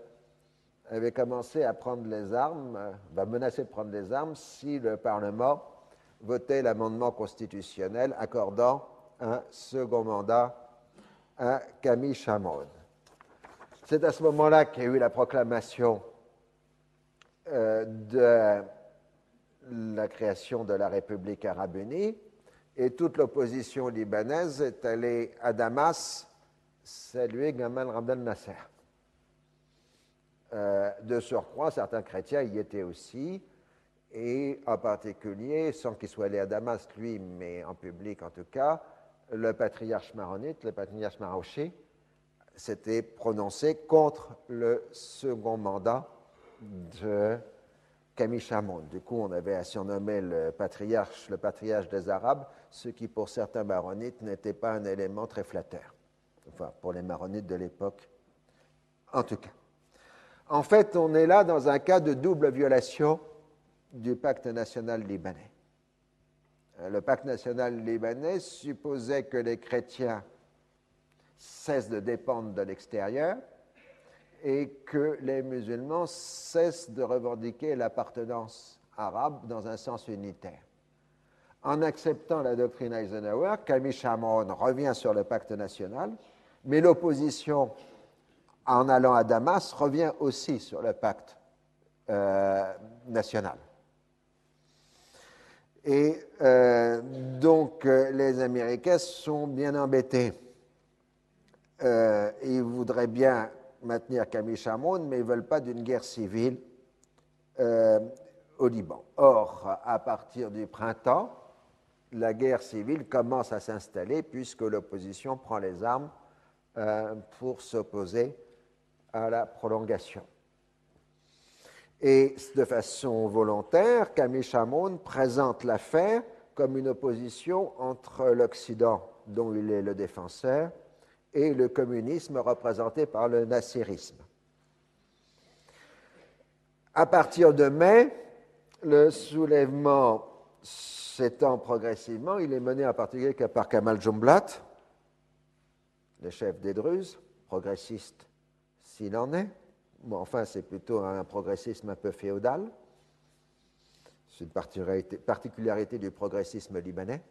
avait commencé à prendre les armes, euh, va menacer de prendre les armes si le Parlement voté l'amendement constitutionnel accordant un second mandat à Camille Chamoun. C'est à ce moment-là qu'il y a eu la proclamation euh, de la création de la République arabe unie, et toute l'opposition libanaise est allée à Damas saluer Gamal Abdel Nasser. Euh, de surcroît, certains chrétiens y étaient aussi, et en particulier, sans qu'il soit allé à Damas, lui, mais en public en tout cas, le patriarche maronite, le patriarche Marouchi, s'était prononcé contre le second mandat de Camille Chamoun. Du coup, on avait à surnommer le patriarche le patriarche des Arabes, ce qui pour certains maronites n'était pas un élément très flatteur. Enfin, pour les maronites de l'époque, en tout cas. En fait, on est là dans un cas de double violation du pacte national libanais. Le pacte national libanais supposait que les chrétiens cessent de dépendre de l'extérieur et que les musulmans cessent de revendiquer l'appartenance arabe dans un sens unitaire. En acceptant la doctrine Eisenhower, Camille Chamoun revient sur le pacte national, mais l'opposition, en allant à Damas, revient aussi sur le pacte euh, national. Et euh, donc, euh, les Américains sont bien embêtés. Euh, ils voudraient bien maintenir Camille Chamoun, mais ils ne veulent pas d'une guerre civile euh, au Liban. Or, à partir du printemps, la guerre civile commence à s'installer puisque l'opposition prend les armes euh, pour s'opposer à la prolongation. Et de façon volontaire, Camille Chamoun présente l'affaire comme une opposition entre l'Occident, dont il est le défenseur, et le communisme représenté par le nassirisme. À partir de mai, le soulèvement s'étend progressivement. Il est mené en particulier par Kamal Jumblat, le chef des Druzes, progressiste s'il en est. Bon, enfin, c'est plutôt un progressisme un peu féodal. C'est une particularité, particularité du progressisme libanais.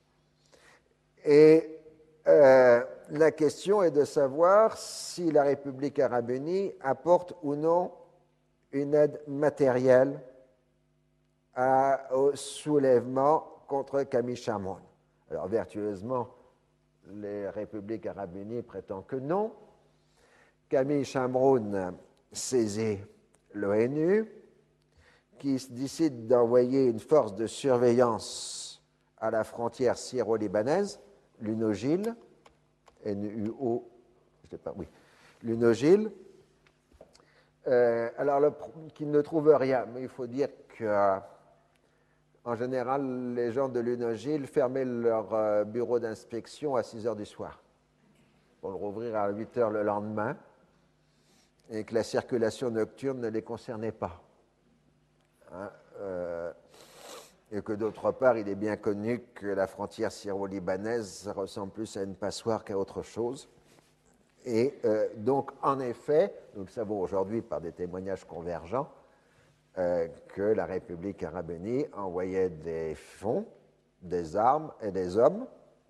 Et euh, la question est de savoir si la République arabe unie apporte ou non une aide matérielle à, au soulèvement contre Camille Chamoun. Alors, vertueusement, les républiques arabes unies prétendent que non. Camille Chamoun saisit l'ONU, qui décide d'envoyer une force de surveillance à la frontière syro-libanaise, l'UNOGIL, N U O, je sais pas, oui, l'UNOGIL, euh, alors le, qui ne trouve rien, mais il faut dire que euh, en général, les gens de l'UNOGIL fermaient leur euh, bureau d'inspection à six heures du soir pour le rouvrir à huit heures le lendemain et que la circulation nocturne ne les concernait pas. Hein, euh, et que d'autre part, il est bien connu que la frontière syro-libanaise ressemble plus à une passoire qu'à autre chose. Et euh, donc, en effet, nous le savons aujourd'hui par des témoignages convergents, euh, que la République arabe unie envoyait des fonds, des armes et des hommes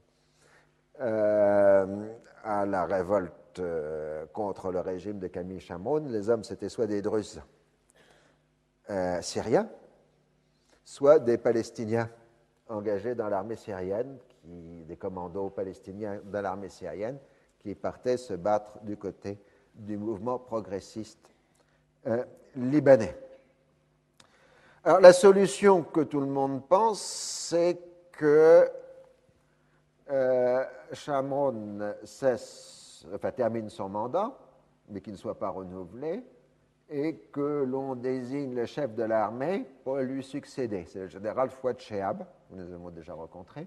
euh, à la révolte euh, contre le régime de Camille Chamoun. Les hommes, c'était soit des Druzes euh, syriens, soit des Palestiniens engagés dans l'armée syrienne, qui, des commandos palestiniens dans l'armée syrienne, qui partaient se battre du côté du mouvement progressiste euh, libanais. Alors, la solution que tout le monde pense, c'est que euh, Chamoun cesse, enfin, termine son mandat, mais qu'il ne soit pas renouvelé, et que l'on désigne le chef de l'armée pour lui succéder. C'est le général Fouad Chehab, nous les avons déjà rencontrés.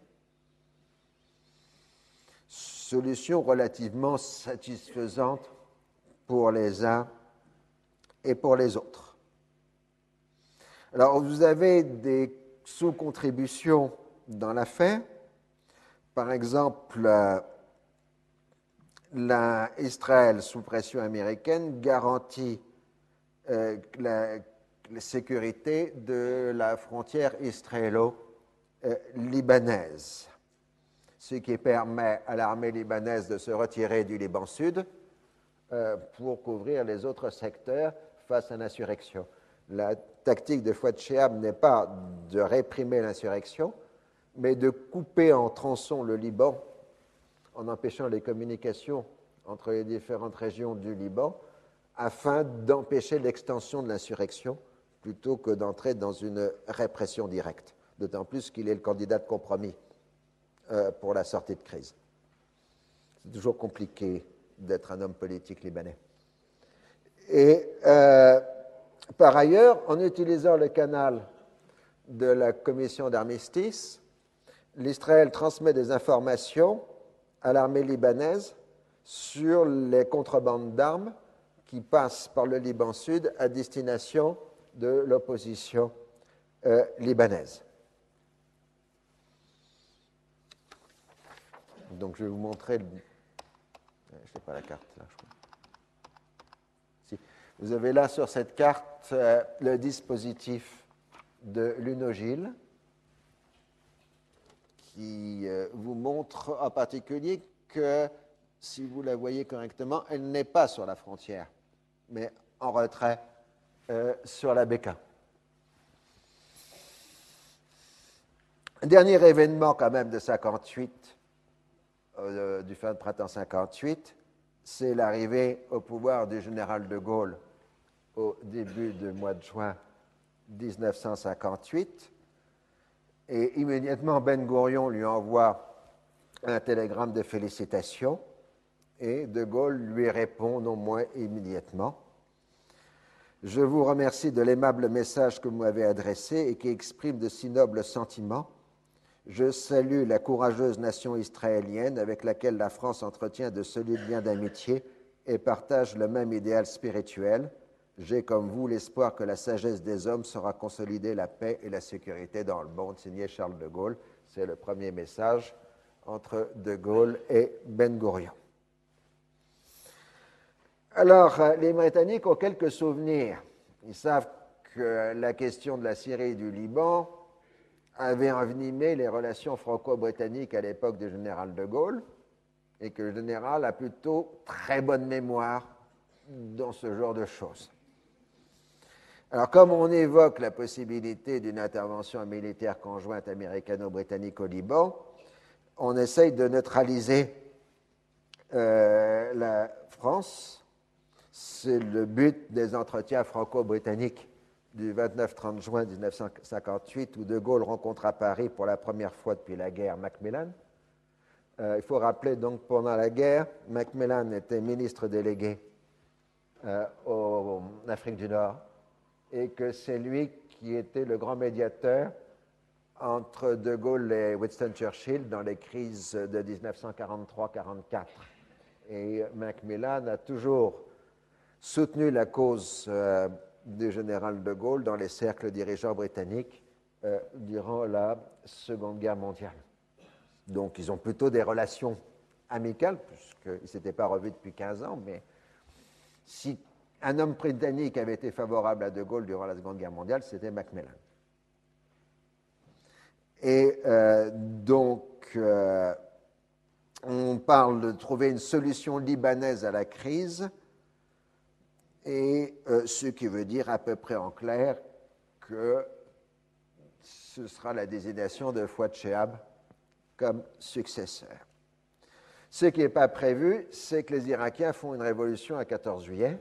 Solution relativement satisfaisante pour les uns et pour les autres. Alors, vous avez des sous-contributions dans l'affaire. Par exemple, la, Israël, sous pression américaine, garantit euh, la, la sécurité de la frontière israélo-palestinienne. euh, libanaise, ce qui permet à l'armée libanaise de se retirer du Liban Sud euh, pour couvrir les autres secteurs face à l'insurrection. La tactique de Fouad Chehab n'est pas de réprimer l'insurrection, mais de couper en tronçons le Liban en empêchant les communications entre les différentes régions du Liban afin d'empêcher l'extension de l'insurrection plutôt que d'entrer dans une répression directe, d'autant plus qu'il est le candidat de compromis euh, pour la sortie de crise. C'est toujours compliqué d'être un homme politique libanais. Et euh, par ailleurs, en utilisant le canal de la commission d'armistice, l'Israël transmet des informations à l'armée libanaise sur les contrebandes d'armes qui passent par le Liban Sud à destination de l'opposition euh, libanaise. Donc je vais vous montrer, le... je n'ai pas la carte là, je crois. Si. Vous avez là sur cette carte euh, le dispositif de l'Unogil qui euh, vous montre en particulier que, si vous la voyez correctement, elle n'est pas sur la frontière, mais en retrait euh, sur la Beka. Dernier événement quand même de cinquante-huit, euh, du fin de printemps cinquante-huit, c'est l'arrivée au pouvoir du général de Gaulle au début du mois de juin dix-neuf cent cinquante-huit. Et immédiatement, Ben Gourion lui envoie un télégramme de félicitations et de Gaulle lui répond non moins immédiatement. Je vous remercie de l'aimable message que vous m'avez adressé et qui exprime de si nobles sentiments. Je salue la courageuse nation israélienne avec laquelle la France entretient de solides liens d'amitié et partage le même idéal spirituel. J'ai, comme vous, l'espoir que la sagesse des hommes saura consolider la paix et la sécurité dans le monde. Signé Charles de Gaulle. C'est le premier message entre de Gaulle et Ben Gourion. Alors, les Britanniques ont quelques souvenirs. Ils savent que la question de la Syrie et du Liban avait envenimé les relations franco-britanniques à l'époque du général de Gaulle et que le général a plutôt très bonne mémoire dans ce genre de choses. Alors, comme on évoque la possibilité d'une intervention militaire conjointe américano-britannique au Liban, on essaye de neutraliser euh, la France. C'est le but des entretiens franco-britanniques du vingt-neuf trente juin dix-neuf cent cinquante-huit, où De Gaulle rencontre à Paris pour la première fois depuis la guerre Macmillan. Euh, il faut rappeler donc pendant la guerre, Macmillan était ministre délégué euh, au, en Afrique du Nord, et que c'est lui qui était le grand médiateur entre De Gaulle et Winston Churchill dans les crises de dix-neuf cent quarante-trois quarante-quatre. Et Macmillan a toujours soutenu la cause euh, du général De Gaulle dans les cercles dirigeants britanniques euh, durant la Seconde Guerre mondiale. Donc ils ont plutôt des relations amicales, puisqu'ils ne s'étaient pas revus depuis quinze ans, mais si un homme britannique avait été favorable à De Gaulle durant la Seconde Guerre mondiale, c'était Macmillan. Et euh, donc, euh, on parle de trouver une solution libanaise à la crise, et euh, ce qui veut dire à peu près en clair que ce sera la désignation de Fouad Chehab comme successeur. Ce qui n'est pas prévu, c'est que les Irakiens font une révolution à quatorze juillet,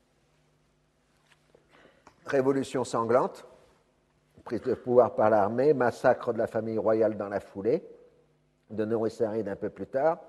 révolution sanglante, prise de pouvoir par l'armée, massacre de la famille royale dans la foulée, de Nouri Sarid un peu plus tard.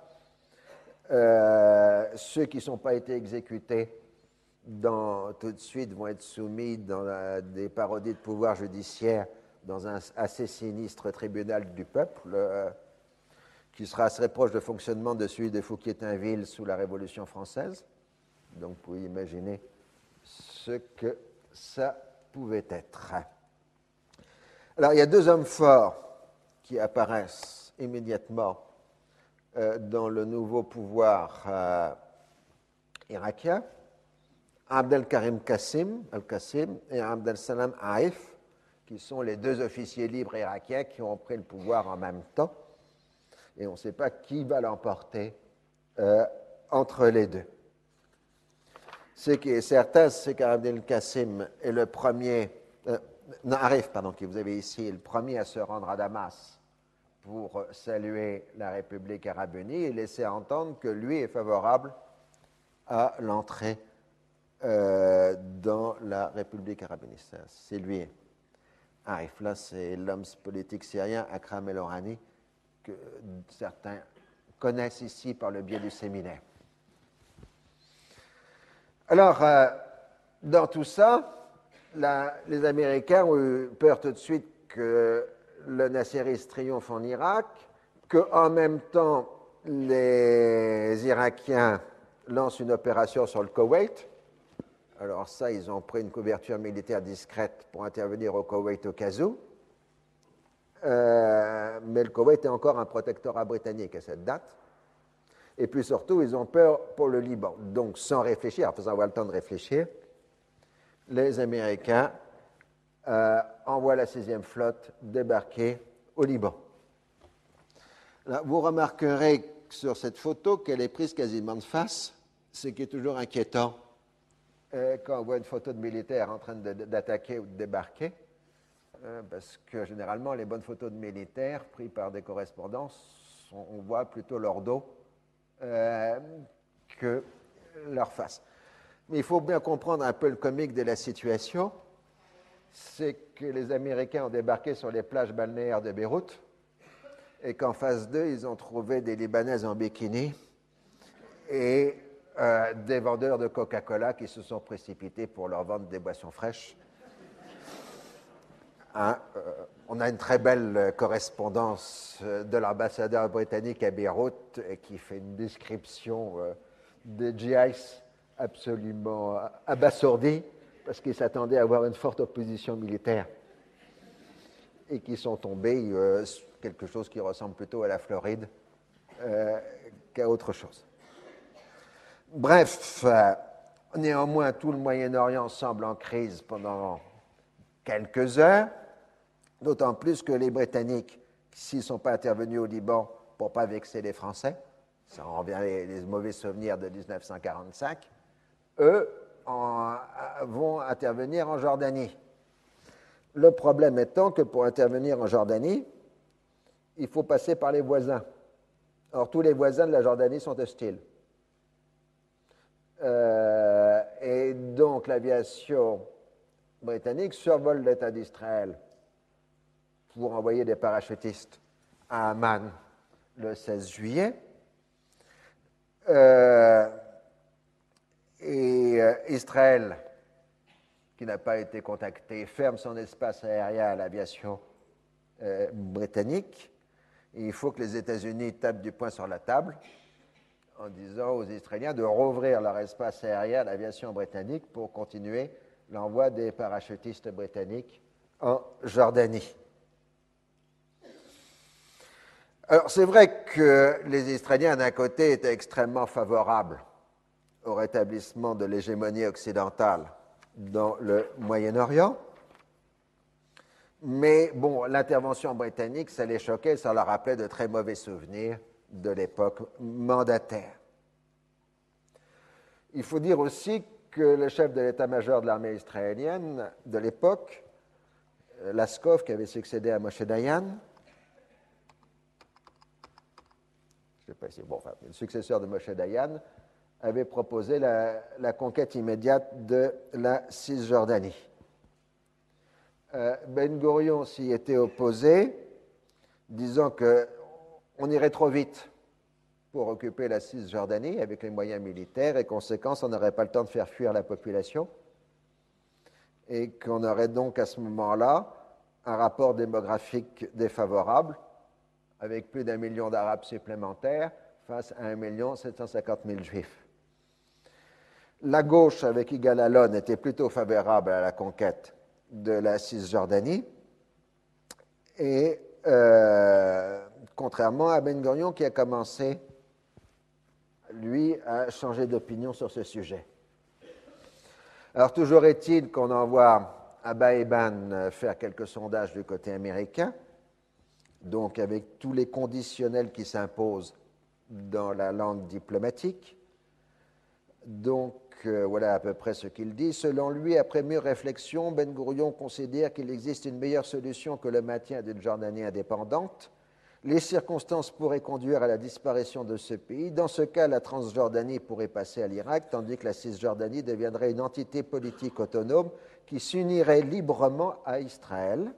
Euh, ceux qui ne sont pas été exécutés dans, tout de suite vont être soumis dans la, des parodies de pouvoir judiciaire dans un assez sinistre tribunal du peuple, euh, qui sera assez proche de fonctionnement de celui de Fouquier-Tinville sous la Révolution française. Donc vous pouvez imaginer ce que ça pouvait être. Alors, il y a deux hommes forts qui apparaissent immédiatement euh, dans le nouveau pouvoir euh, irakien, Abdel Karim Qassim, Al-Qassim et Abdel Salam Haïf, qui sont les deux officiers libres irakiens qui ont pris le pouvoir en même temps. Et on ne sait pas qui va l'emporter euh, entre les deux. Ce qui est certain, c'est qu'Abdel Qasim est le premier, euh, non, Arif, pardon, que vous avez ici, est le premier à se rendre à Damas pour saluer la République arabe unie et laisser entendre que lui est favorable à l'entrée euh, dans la République arabe unie. C'est lui, Arif. Là, c'est l'homme politique syrien Akram El-Orani, que certains connaissent ici par le biais du séminaire. Alors, euh, dans tout ça, la, les Américains ont eu peur tout de suite que le nasseriste triomphe en Irak, qu'en même temps, les Irakiens lancent une opération sur le Koweït. Alors ça, ils ont pris une couverture militaire discrète pour intervenir au Koweït au cas où. Euh, mais le Koweït est encore un protectorat britannique à cette date. Et puis surtout, ils ont peur pour le Liban. Donc, sans réfléchir, en faisant avoir le temps de réfléchir, les Américains euh, envoient la sixième flotte débarquer au Liban. Là, vous remarquerez sur cette photo qu'elle est prise quasiment de face, ce qui est toujours inquiétant euh, quand on voit une photo de militaire en train de, de, d'attaquer ou de débarquer, euh, parce que généralement, les bonnes photos de militaires prises par des correspondants, on, on voit plutôt leur dos Euh, que leur face. Mais il faut bien comprendre un peu le comique de la situation, c'est que les Américains ont débarqué sur les plages balnéaires de Beyrouth et qu'en face d'eux, ils ont trouvé des Libanaises en bikini et euh, des vendeurs de Coca-Cola qui se sont précipités pour leur vendre des boissons fraîches. Hein, euh, on a une très belle correspondance de l'ambassadeur britannique à Beyrouth qui fait une description euh, des G Is absolument abasourdis parce qu'ils s'attendaient à avoir une forte opposition militaire et qui sont tombés euh, sur quelque chose qui ressemble plutôt à la Floride euh, qu'à autre chose. Bref, euh, néanmoins, tout le Moyen-Orient semble en crise pendant quelques heures, d'autant plus que les Britanniques, s'ils ne sont pas intervenus au Liban pour ne pas vexer les Français, ça en revient les, les mauvais souvenirs de dix-neuf cent quarante-cinq, eux en, vont intervenir en Jordanie. Le problème étant que pour intervenir en Jordanie, il faut passer par les voisins. Or, tous les voisins de la Jordanie sont hostiles. Euh, et donc, l'aviation britannique survole l'État d'Israël pour envoyer des parachutistes à Amman le seize juillet. Euh, et euh, Israël, qui n'a pas été contacté, ferme son espace aérien à l'aviation euh, britannique. Et il faut que les États-Unis tapent du poing sur la table en disant aux Israéliens de rouvrir leur espace aérien à l'aviation britannique pour continuer l'envoi des parachutistes britanniques en Jordanie. Alors, c'est vrai que les Israéliens, d'un côté, étaient extrêmement favorables au rétablissement de l'hégémonie occidentale dans le Moyen-Orient, mais bon, l'intervention britannique, ça les choquait, ça leur rappelait de très mauvais souvenirs de l'époque mandataire. Il faut dire aussi que le chef de l'état-major de l'armée israélienne de l'époque, Laskov, qui avait succédé à Moshe Dayan, je ne sais pas si, bon, enfin, le successeur de Moshe Dayan, avait proposé la, la conquête immédiate de la Cisjordanie. Euh, Ben Gurion s'y était opposé, disant qu'on irait trop vite pour occuper la Cisjordanie avec les moyens militaires et, conséquence, on n'aurait pas le temps de faire fuir la population et qu'on aurait donc à ce moment-là un rapport démographique défavorable avec plus d'un million d'Arabes supplémentaires face à un million sept cent cinquante mille Juifs. La gauche, avec Yigal Allon, était plutôt favorable à la conquête de la Cisjordanie et euh, contrairement à Ben Gurion qui a commencé lui a changé d'opinion sur ce sujet. Alors, toujours est-il qu'on envoie Abba Eban faire quelques sondages du côté américain, donc avec tous les conditionnels qui s'imposent dans la langue diplomatique. Donc, euh, voilà à peu près ce qu'il dit. Selon lui, après mûre réflexion, Ben Gourion considère qu'il existe une meilleure solution que le maintien d'une Jordanie indépendante. Les circonstances pourraient conduire à la disparition de ce pays. Dans ce cas, la Transjordanie pourrait passer à l'Irak, tandis que la Cisjordanie deviendrait une entité politique autonome qui s'unirait librement à Israël.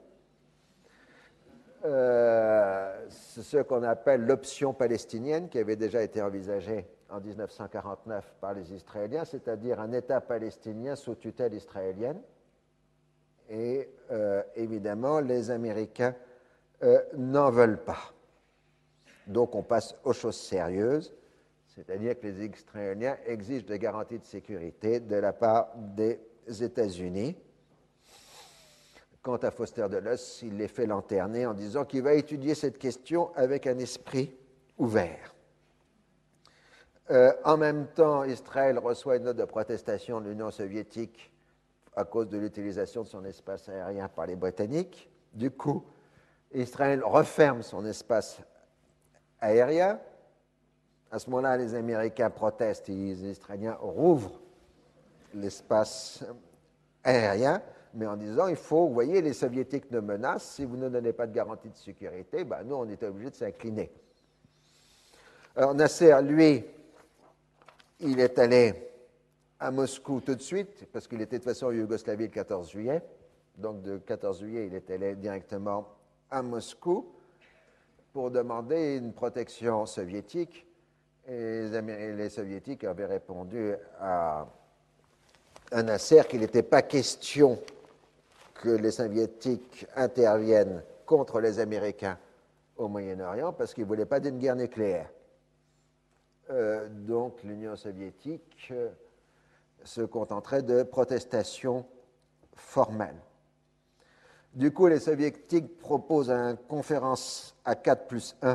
Euh, c'est ce qu'on appelle l'option palestinienne, qui avait déjà été envisagée en mille neuf cent quarante-neuf par les Israéliens, c'est-à-dire un État palestinien sous tutelle israélienne. Et euh, évidemment, les Américains euh, n'en veulent pas. Donc on passe aux choses sérieuses, c'est-à-dire que les Israéliens exigent des garanties de sécurité de la part des États-Unis. Quant à Foster Dulles, il les fait lanterner en disant qu'il va étudier cette question avec un esprit ouvert. Euh, en même temps, Israël reçoit une note de protestation de l'Union soviétique à cause de l'utilisation de son espace aérien par les Britanniques. Du coup, Israël referme son espace aérien. À ce moment-là, les Américains protestent et les Israéliens rouvrent l'espace aérien, mais en disant, il faut, vous voyez, les Soviétiques nous menacent, si vous ne donnez pas de garantie de sécurité, ben, nous, on est obligés de s'incliner. Alors, Nasser, lui, il est allé à Moscou tout de suite, parce qu'il était de toute façon en Yougoslavie le quatorze juillet, donc le quatorze juillet, il est allé directement à Moscou pour demander une protection soviétique, et les, Américains, les Soviétiques avaient répondu à un Nasser qu'il n'était pas question que les Soviétiques interviennent contre les Américains au Moyen-Orient parce qu'ils ne voulaient pas d'une guerre nucléaire. Euh, donc l'Union soviétique euh, se contenterait de protestations formelles. Du coup, les Soviétiques proposent une conférence à quatre plus un,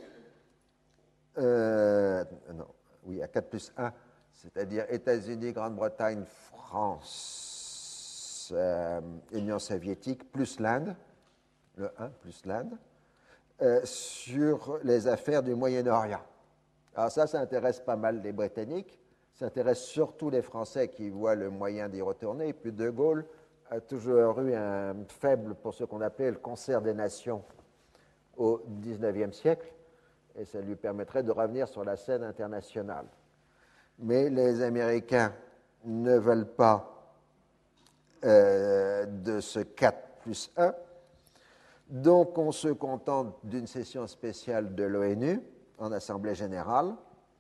euh, non, oui, à quatre plus un, c'est-à-dire États-Unis, Grande-Bretagne, France, euh, Union soviétique, plus l'Inde, le un plus l'Inde, euh, sur les affaires du Moyen-Orient. Alors ça, ça intéresse pas mal les Britanniques, ça intéresse surtout les Français qui voient le moyen d'y retourner, et puis De Gaulle a toujours eu un faible pour ce qu'on appelait le concert des nations au dix-neuvième siècle, et ça lui permettrait de revenir sur la scène internationale. Mais les Américains ne veulent pas euh, de ce quatre plus un, donc on se contente d'une session spéciale de l'ONU en Assemblée générale,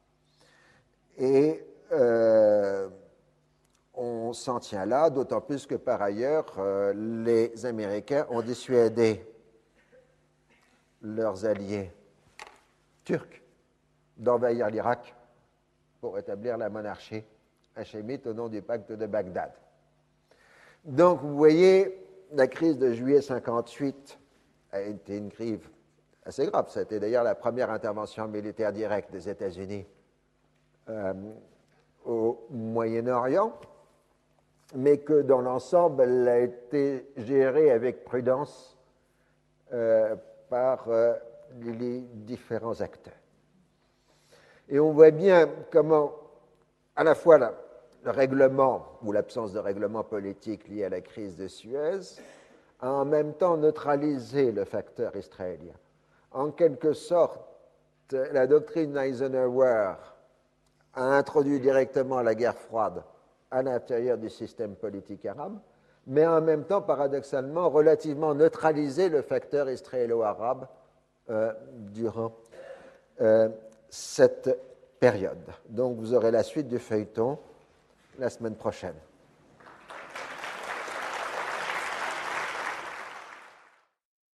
et euh, on s'en tient là, d'autant plus que par ailleurs, euh, les Américains ont dissuadé leurs alliés turcs d'envahir l'Irak pour établir la monarchie hachémite au nom du pacte de Bagdad. Donc, vous voyez, la crise de juillet cinquante-huit a été une crise assez grave. Ça a été d'ailleurs la première intervention militaire directe des États-Unis euh, au Moyen-Orient, mais que dans l'ensemble, elle a été gérée avec prudence euh, par euh, les différents acteurs. Et on voit bien comment, à la fois la, le règlement ou l'absence de règlement politique lié à la crise de Suez a en même temps neutralisé le facteur israélien. En quelque sorte, la doctrine Eisenhower a introduit directement la guerre froide à l'intérieur du système politique arabe, mais en même temps, paradoxalement, relativement neutralisé le facteur israélo-arabe euh, durant euh, cette période. Donc vous aurez la suite du feuilleton la semaine prochaine.